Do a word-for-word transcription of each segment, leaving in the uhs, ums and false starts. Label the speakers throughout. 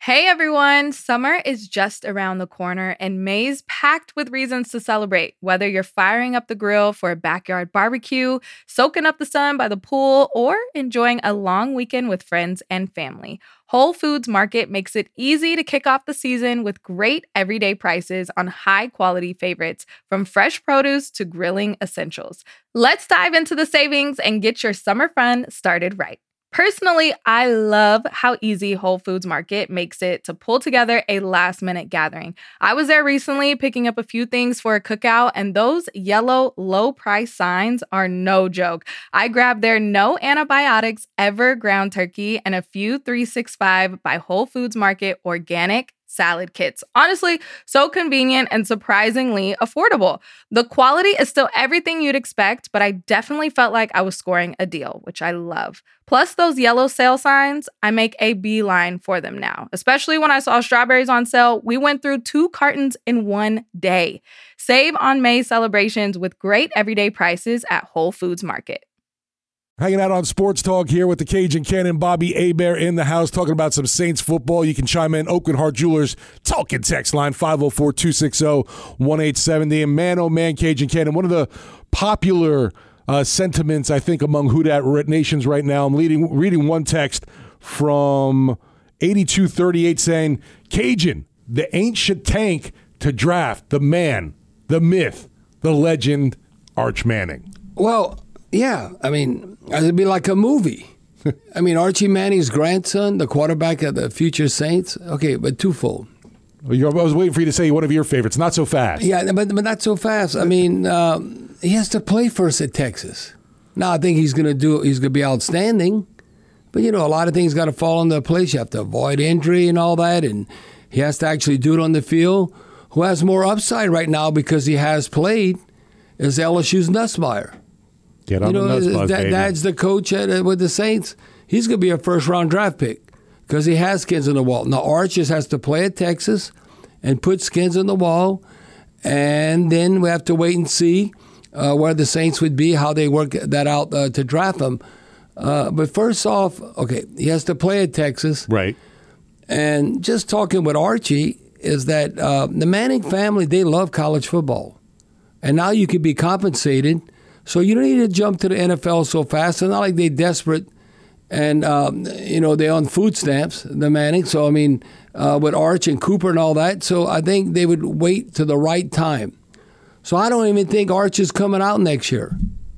Speaker 1: Hey everyone, summer is just around the corner and May's packed with reasons to celebrate. Whether you're firing up the grill for a backyard barbecue, soaking up the sun by the pool, or enjoying a long weekend with friends and family, Whole Foods Market makes it easy to kick off the season with great everyday prices on high-quality favorites, from fresh produce to grilling essentials. Let's dive into the savings and get your summer fun started right. Personally, I love how easy Whole Foods Market makes it to pull together a last-minute gathering. I was there recently picking up a few things for a cookout, and those yellow low-price signs are no joke. I grabbed their no antibiotics ever ground turkey and a few three sixty-five by Whole Foods Market organic salad kits. Honestly, so convenient and surprisingly affordable. The quality is still everything you'd expect, but I definitely felt like I was scoring a deal, which I love. Plus, those yellow sale signs, I make a beeline for them now. Especially when I saw strawberries on sale, we went through two cartons in one day. Save on May celebrations with great everyday prices at Whole Foods Market.
Speaker 2: Hanging out on Sports Talk here with the Cajun Cannon, Bobby Hebert in the house, talking about some Saints football. You can chime in. Oakland Heart Jewelers talking text line five oh four, two six oh, one eight seven oh. And man, oh man, Cajun Cannon, one of the popular uh, sentiments, I think, among Who Dat Nations right now. I'm leading, reading one text from eighty-two thirty-eight saying, Cajun, the ancient tank to draft the man, the myth, the legend, Arch Manning.
Speaker 3: Well, yeah, I mean, it'd be like a movie. I mean, Archie Manning's grandson, the quarterback of the future Saints. Okay, but twofold.
Speaker 2: Well, you're, I was waiting for you to say one of your favorites. Not so fast.
Speaker 3: Yeah, but, but not so fast. I mean, um, he has to play first at Texas. Now, I think he's going to do. He's going to be outstanding. But, you know, a lot of things got to fall into place. You have to avoid injury and all that, and he has to actually do it on the field. Who has more upside right now because he has played is L S U's Nussmeier.
Speaker 2: Get on
Speaker 3: you know,
Speaker 2: the nuts,
Speaker 3: that, Dad's the coach at, uh, with the Saints. He's going to be a first-round draft pick because he has skins on the wall. Now, Arch just has to play at Texas and put skins on the wall, and then we have to wait and see uh, where the Saints would be, how they work that out uh, to draft him. Uh, but first off, okay, he has to play at Texas.
Speaker 2: Right.
Speaker 3: And just talking with Archie is that uh, the Manning family, they love college football. And now you could be compensated. So you don't need to jump to the N F L so fast. It's not like they're desperate and, um, you know, they're on food stamps, the Manning. So, I mean, uh, with Arch and Cooper and all that. So I think they would wait to the right time. So I don't even think Arch is coming out next year.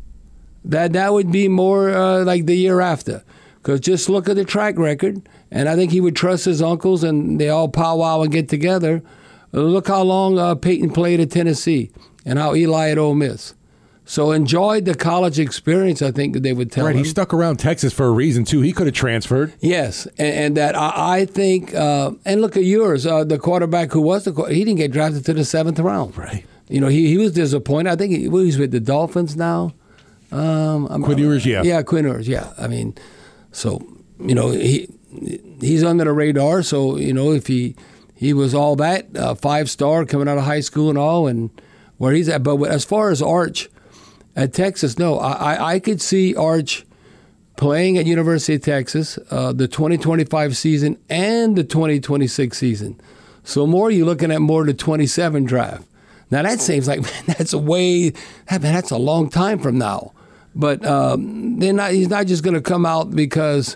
Speaker 3: That that would be more uh, like the year after. Because just look at the track record. And I think he would trust his uncles and they all powwow and get together. Look how long uh, Peyton played at Tennessee and how Eli at Ole Miss. So enjoyed the college experience, I think they would tell
Speaker 2: right,
Speaker 3: him.
Speaker 2: Right, he stuck around Texas for a reason, too. He could have transferred.
Speaker 3: Yes, and, and that I, I think, uh, and look at yours, uh, the quarterback who was the he didn't get drafted to the seventh round.
Speaker 2: Right.
Speaker 3: You know, he, he was disappointed. I think he, well, he's with the Dolphins now. Um,
Speaker 2: Quinn Ewers, yeah.
Speaker 3: Yeah, Quinn Ewers, yeah. I mean, so, you know, he he's under the radar. So, you know, if he, he was all that, uh, five-star coming out of high school and all, and where he's at. But as far as Arch, at Texas, no. I, I could see Arch playing at University of Texas uh, the twenty twenty-five season and the twenty twenty-six season. So more, you're looking at more the twenty-seven draft. Now that seems like, man, that's a way, man, that's a long time from now. But um, they're not. He's not just going to come out because,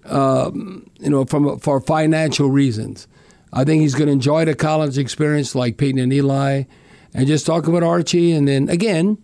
Speaker 3: um, you know, from for financial reasons. I think he's going to enjoy the college experience like Peyton and Eli, and just talk about Archie, and then again.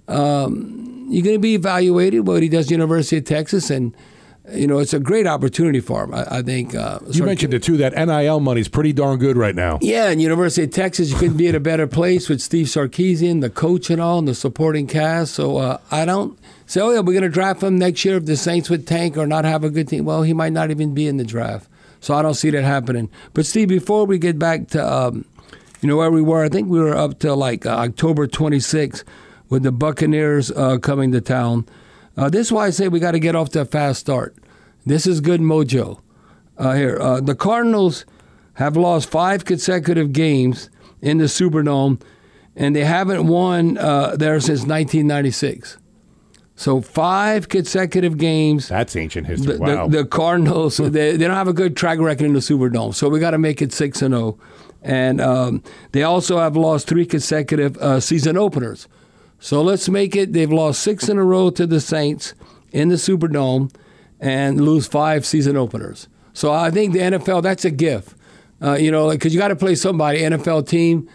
Speaker 3: Um, you're going to be evaluated what he does at University of Texas, and you know it's a great opportunity for him. I, I think. Uh,
Speaker 2: you mentioned it too. That N I L money is pretty darn good right now.
Speaker 3: Yeah, and University of Texas, you couldn't be at a better place with Steve Sarkisian, the coach, and all, and the supporting cast. So uh, I don't say, oh yeah, we're going to draft him next year if the Saints would tank or not have a good team. Well, he might not even be in the draft, so I don't see that happening. But Steve, before we get back to um, you know where we were, I think we were up to like uh, October twenty-sixth. With the Buccaneers uh, coming to town. Uh, this is why I say we got to get off to a fast start. This is good mojo. Uh, here, uh, the Cardinals have lost five consecutive games in the Superdome, and they haven't won uh, there since nineteen ninety-six. So five consecutive games.
Speaker 2: That's ancient history.
Speaker 3: The,
Speaker 2: wow.
Speaker 3: the, the Cardinals, they, they don't have a good track record in the Superdome, so we got to make it six and zero. And um, they also have lost three consecutive uh, season openers. So let's make it. They've lost six in a row to the Saints in the Superdome, and lose five season openers. So I think the N F L, that's a gift. Uh, you know, because you got to play somebody, N F L team.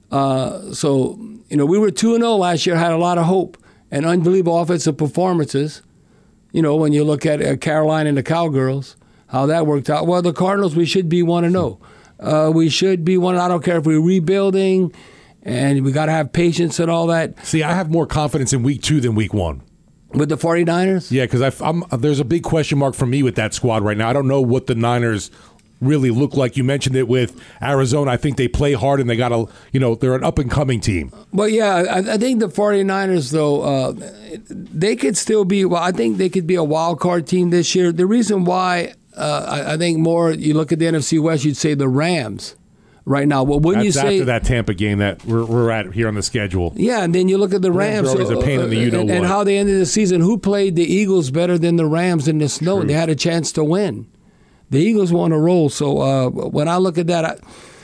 Speaker 3: Uh, so you know, we were two and zero last year. Had a lot of hope and unbelievable offensive performances. You know, when you look at uh, Carolina and the Cowgirls, how that worked out. Well, the Cardinals, we should be one and zero. Uh, we should be one. I don't care if we're rebuilding, and we got to have patience and all that.
Speaker 2: See, I have more confidence in week two than week one.
Speaker 3: With the 49ers?
Speaker 2: Yeah, because I'm there's a big question mark for me with that squad right now. I don't know what the Niners really look like. You mentioned it with Arizona. I think they play hard and they got a, you know, they're an up and coming team.
Speaker 3: Well, yeah, I, I think the 49ers, though, uh, they could still be, well, I think they could be a wild card team this year. The reason why uh, I, I think more, you look at the N F C West, you'd say the Rams right now. Well, wouldn't
Speaker 2: That's
Speaker 3: you say
Speaker 2: after that Tampa game that we're, we're at here on the schedule?
Speaker 3: Yeah, and then you look at the Rams,
Speaker 2: Rams are always a pain in the you know
Speaker 3: and,
Speaker 2: what.
Speaker 3: and how they ended the season. Who played the Eagles better than the Rams in the snow?
Speaker 2: True.
Speaker 3: They had a chance to win. The Eagles won a roll. So uh, when I look at that, I,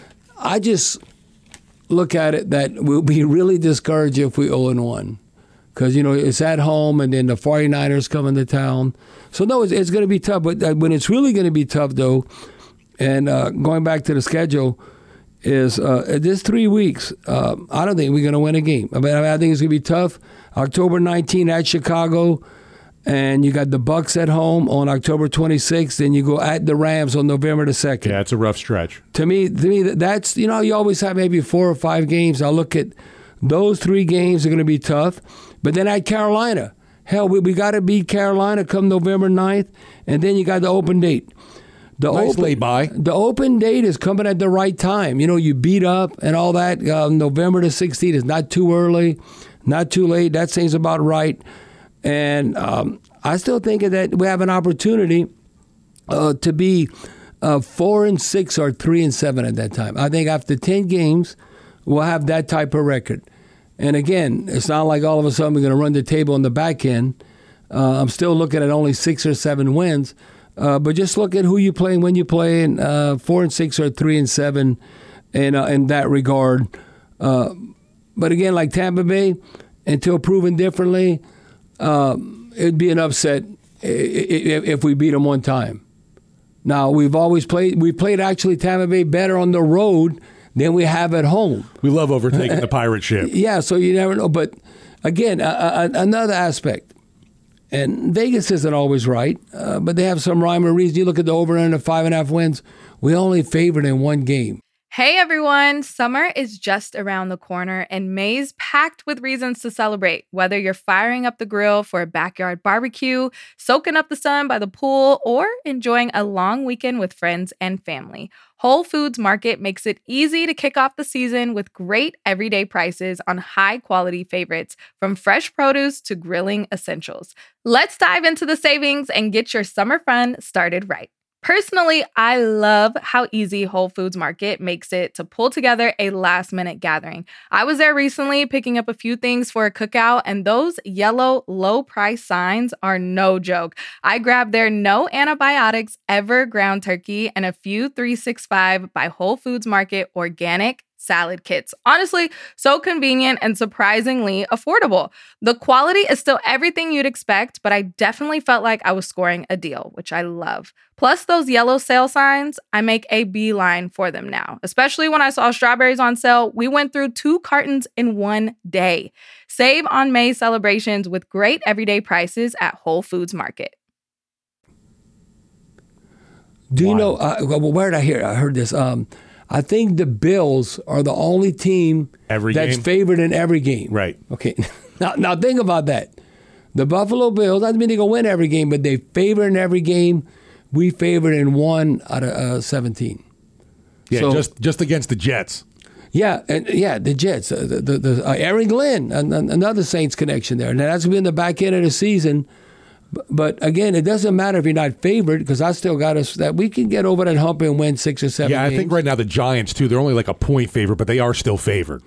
Speaker 3: I just look at it that we'll be really discouraged if we oh and one. Because, you know, it's at home, and then the 49ers come into town. So, no, it's, it's going to be tough. But uh, when it's really going to be tough, though, and uh, going back to the schedule, is uh, this three weeks, uh, I don't think we're going to win a game. I mean, I think it's going to be tough. October nineteenth at Chicago, and you got the Bucks at home on October twenty-sixth, then you go at the Rams on November the second.
Speaker 2: Yeah, it's a rough stretch.
Speaker 3: To me, to me, that's, you know, you always have maybe four or five games. I look at those three games are going to be tough. But then at Carolina, hell, we, we got to beat Carolina come November ninth, and then you got the open date. The
Speaker 2: Nice
Speaker 3: open,
Speaker 2: lay by.
Speaker 3: The open date is coming at the right time. You know, you beat up and all that. Uh, November the sixteenth is not too early, not too late. That seems about right. And um, I still think that we have an opportunity uh, to be uh, four and six or three and seven at that time. I think after ten games, we'll have that type of record. And again, it's not like all of a sudden we're going to run the table on the back end. Uh, I'm still looking at only six or seven wins. Uh, but just look at who you play and when you play, and uh, four and six or three and seven, in uh, in that regard. Uh, but again, like Tampa Bay, until proven differently, uh, it'd be an upset if, if we beat them one time. Now we've always played. We played actually Tampa Bay better on the road than we have at home.
Speaker 2: We love overtaking the pirate ship.
Speaker 3: Yeah, so you never know. But again, uh, another aspect. And Vegas isn't always right, uh, but they have some rhyme or reason. You look at the over and under five and a half wins, we only favored in one game.
Speaker 1: Hey everyone, summer is just around the corner and May's packed with reasons to celebrate. Whether you're firing up the grill for a backyard barbecue, soaking up the sun by the pool, or enjoying a long weekend with friends and family, Whole Foods Market makes it easy to kick off the season with great everyday prices on high-quality favorites, from fresh produce to grilling essentials. Let's dive into the savings and get your summer fun started right. Personally, I love how easy Whole Foods Market makes it to pull together a last-minute gathering. I was there recently picking up a few things for a cookout, and those yellow low-price signs are no joke. I grabbed their no antibiotics ever ground turkey and a few three sixty-five by Whole Foods Market organic salad kits. Honestly, so convenient and surprisingly affordable. The quality is still everything you'd expect, but I definitely felt like I was scoring a deal, which I love. Plus those yellow sale signs, I make a beeline for them now. Especially when I saw strawberries on sale, we went through two cartons in one day. Save on May celebrations with great everyday prices at Whole Foods Market.
Speaker 3: Do you know, uh, well, where did I hear? I heard this. Um, I think the Bills are the only team
Speaker 2: Every
Speaker 3: that's
Speaker 2: game?
Speaker 3: favored in every game.
Speaker 2: Right.
Speaker 3: Okay. Now, now think about that. The Buffalo Bills, doesn't mean they're going to win every game, but they favor in every game. We favored in one out of uh, seventeen.
Speaker 2: Yeah,
Speaker 3: So-
Speaker 2: just just against the Jets.
Speaker 3: Yeah, and yeah, the Jets, uh, the, the, the uh, Aaron Glenn, an, an- another Saints connection there. Now that's going to be in the back end of the season. But, but again, it doesn't matter if you're not favored, because I still got us that we can get over that hump and win six or seven
Speaker 2: Yeah, I
Speaker 3: games.
Speaker 2: think right now the Giants, too, they're only like a point favorite, but they are still favored.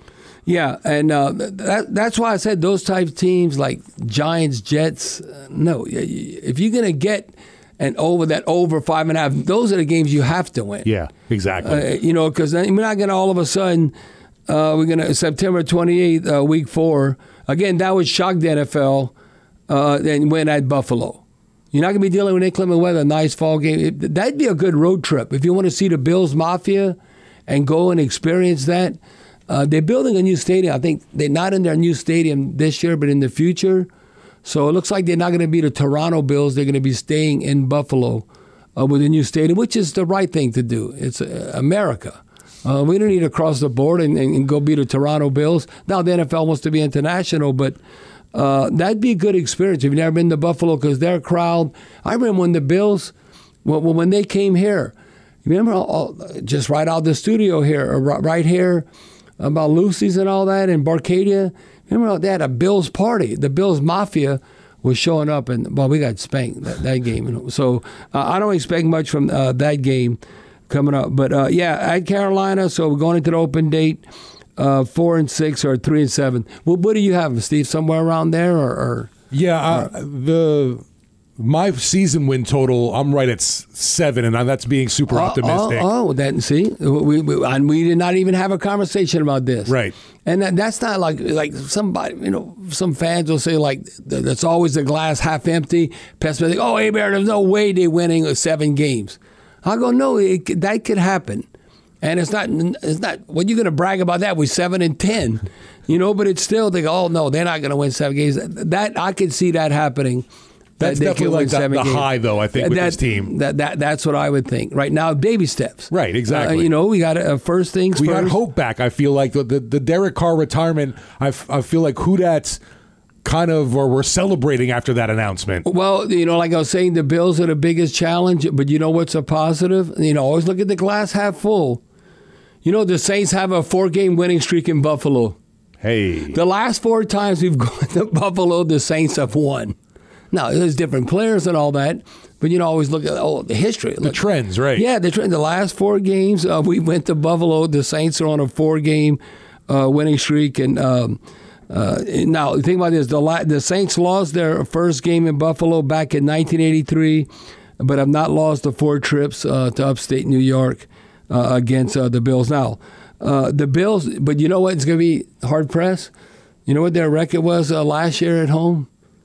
Speaker 3: Yeah, and uh, that, that's why I said those type of teams like Giants, Jets, uh, no. If you're going to get an over that over five and a half, those are the games you have to win.
Speaker 2: Yeah, exactly.
Speaker 3: Uh, you know, because we're not going to all of a sudden, uh, we're going to, September twenty-eighth, uh, week four, again, that would shock the N F L uh, and win at Buffalo. You're not going to be dealing with inclement weather, a nice fall game. It, that'd be a good road trip. If you want to see the Bills Mafia and go and experience that, uh, they're building a new stadium. I think they're not in their new stadium this year, but in the future. So it looks like they're not going to be the Toronto Bills. They're going to be staying in Buffalo uh, with a new stadium, which is the right thing to do. It's uh, America. Uh, we don't need to cross the board and, and, and go be the Toronto Bills. Now the N F L wants to be international, but uh, that'd be a good experience if you've never been to Buffalo because their crowd. I remember when the Bills, well, when they came here, you remember all, just right out the studio here, or right here about Lucy's and all that in Barcadia. Remember they had a Bills party. The Bills Mafia was showing up, and well, we got spanked that, that game. So uh, I don't expect much from uh, that game coming up. But uh, yeah, at Carolina, so we're going into the open date, uh, four and six or three and seven. Well, what do you have, Steve? Somewhere around there, or, or
Speaker 2: yeah, uh, or, the my season win total, I'm right at seven, and that's being super
Speaker 3: oh,
Speaker 2: optimistic.
Speaker 3: Oh, oh, that see, we, we and we did not even have a conversation about this,
Speaker 2: right?
Speaker 3: And that, that's not like like somebody, you know, some fans will say like that's always the glass half empty. Pessimistic. Oh, hey, Bear, there's no way they're winning seven games. I go, no, it, that could happen, and it's not. It's not. What you going to brag about that? We're seven and ten, you know. But it's still they go, oh no, they're not going to win seven games. That I could see that happening.
Speaker 2: That's
Speaker 3: that
Speaker 2: definitely like the, the high, though, I think, with
Speaker 3: that,
Speaker 2: this team.
Speaker 3: That, that That's what I would think. Right now, baby steps.
Speaker 2: Right, exactly.
Speaker 3: Uh, you know, we got uh, first things
Speaker 2: we
Speaker 3: first.
Speaker 2: got hope back, I feel like. The, the, the Derek Carr retirement, I, f- I feel like Houdat's kind of, or we're celebrating after that announcement.
Speaker 3: Well, you know, like I was saying, the Bills are the biggest challenge, but you know what's a positive? You know, always look at the glass half full. You know, the Saints have a four-game winning streak in Buffalo.
Speaker 2: Hey.
Speaker 3: The last four times we've gone to Buffalo, the Saints have won. Now, there's different players and all that, but, you know, always look at, oh, the history.
Speaker 2: The
Speaker 3: look,
Speaker 2: trends, right.
Speaker 3: Yeah, the trend. The last four games, uh, we went to Buffalo. The Saints are on a four-game uh, winning streak. And um, uh, now, think about this. The, la- the Saints lost their first game in Buffalo back in nineteen eighty-three, but have not lost the four trips uh, to upstate New York uh, against uh, the Bills. Now, uh, the Bills, but you know what? It's going to be hard-pressed. You know what their record was uh, last year at home?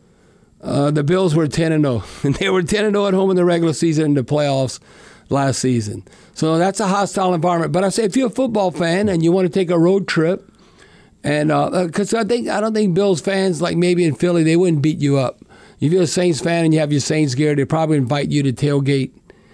Speaker 3: Uh, the Bills were ten and oh, and they were ten and oh at home in the regular season and the playoffs last season. So that's a hostile environment. But I say if you're a football fan and you want to take a road trip, and because uh, I think I don't think Bills fans, like maybe in Philly, they wouldn't beat you up. If you're a Saints fan and you have your Saints gear, they probably invite you to tailgate.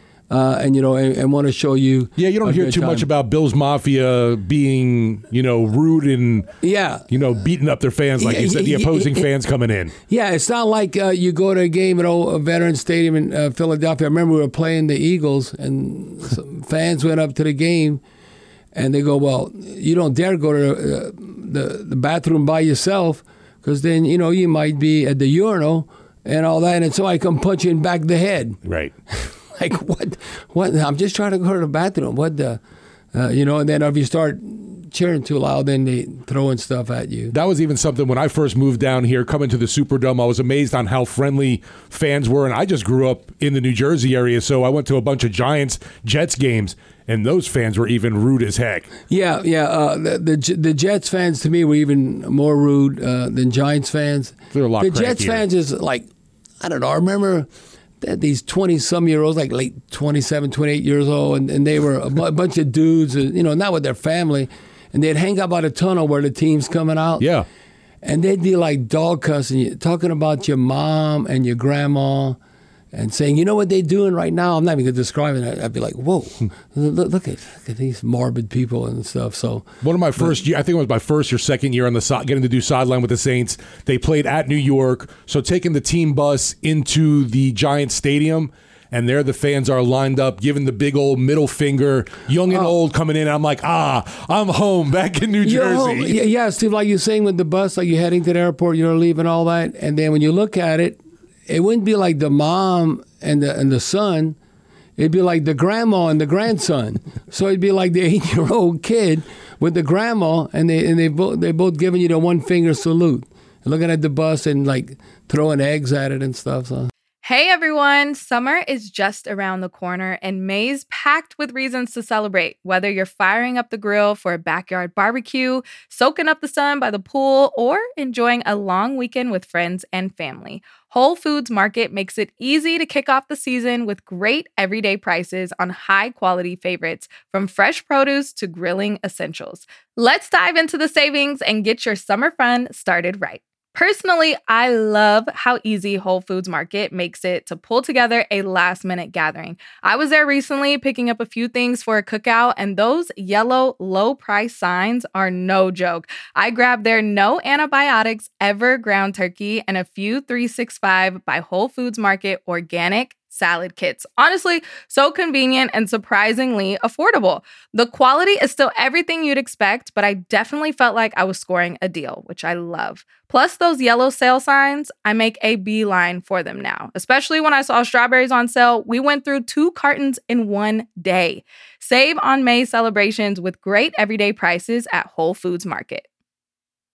Speaker 3: Uh, and you know, and, and want to show you.
Speaker 2: Yeah, you don't hear too
Speaker 3: time.
Speaker 2: much about Bills Mafia being, you know, rude and
Speaker 3: yeah,
Speaker 2: you know, beating up their fans like you said. The opposing fans coming in.
Speaker 3: Yeah, it's not like uh, you go to a game at old Veterans Stadium in uh, Philadelphia. I remember we were playing the Eagles, and some fans went up to the game, and they go, "Well, you don't dare go to uh, the the bathroom by yourself, because then you know you might be at the urinal and all that, and somebody come punch you in the back of the head."
Speaker 2: Right.
Speaker 3: Like, what? What? I'm just trying to go to the bathroom. What the? Uh, you know, and then if you start cheering too loud, then they throwing stuff at you.
Speaker 2: That was even something when I first moved down here, coming to the Superdome. I was amazed on how friendly fans were, and I just grew up in the New Jersey area, so I went to a bunch of Giants, Jets games, and those fans were even rude as heck.
Speaker 3: Yeah, yeah. Uh, the, the the Jets fans to me were even more rude uh, than Giants fans.
Speaker 2: They're a lot
Speaker 3: The
Speaker 2: crankier.
Speaker 3: Jets fans is like, I don't know. I remember. These twenty-some-year-olds, like late twenty-seven, twenty-eight years old, and, and they were a b- bunch of dudes, you know, not with their family, and they'd hang out by the tunnel where the team's coming out.
Speaker 2: Yeah.
Speaker 3: And they'd be like dog cussing you, talking about your mom and your grandma, and saying, you know what they're doing right now? I'm not even going to describe it. I'd be like, whoa, look, look, at, look at these morbid people and stuff. So
Speaker 2: one of my first, year, I think it was my first or second year on the side, getting to do sideline with the Saints. They played at New York, so taking the team bus into the Giants Stadium, and there the fans are lined up, giving the big old middle finger, young and oh. old coming in. I'm like, ah, I'm home, back in New Jersey.
Speaker 3: Yeah, yeah, Steve, like you're saying with the bus, like you're heading to the airport, you're leaving all that, and then when you look at it, it wouldn't be like the mom and the and the son. it'd be like the grandma and the grandson. So it'd be like the eight-year-old kid with the grandma, and they and they both they both giving you the one finger salute, looking at the bus and like throwing eggs at it and stuff. So.
Speaker 1: Hey everyone, summer is just around the corner and May's packed with reasons to celebrate. Whether you're firing up the grill for a backyard barbecue, soaking up the sun by the pool, or enjoying a long weekend with friends and family, Whole Foods Market makes it easy to kick off the season with great everyday prices on high-quality favorites, from fresh produce to grilling essentials. Let's dive into the savings and get your summer fun started right. Personally, I love how easy Whole Foods Market makes it to pull together a last-minute gathering. I was there recently picking up a few things for a cookout, and those yellow low-price signs are no joke. I grabbed their no antibiotics ever ground turkey and a few three sixty-five by Whole Foods Market organic salad kits. Honestly, so convenient and surprisingly affordable. The quality is still everything you'd expect, but I definitely felt like I was scoring a deal, which I love. Plus those yellow sale signs, I make a beeline for them now. Especially when I saw strawberries on sale, we went through two cartons in one day. Save on May celebrations with great everyday prices at Whole Foods Market.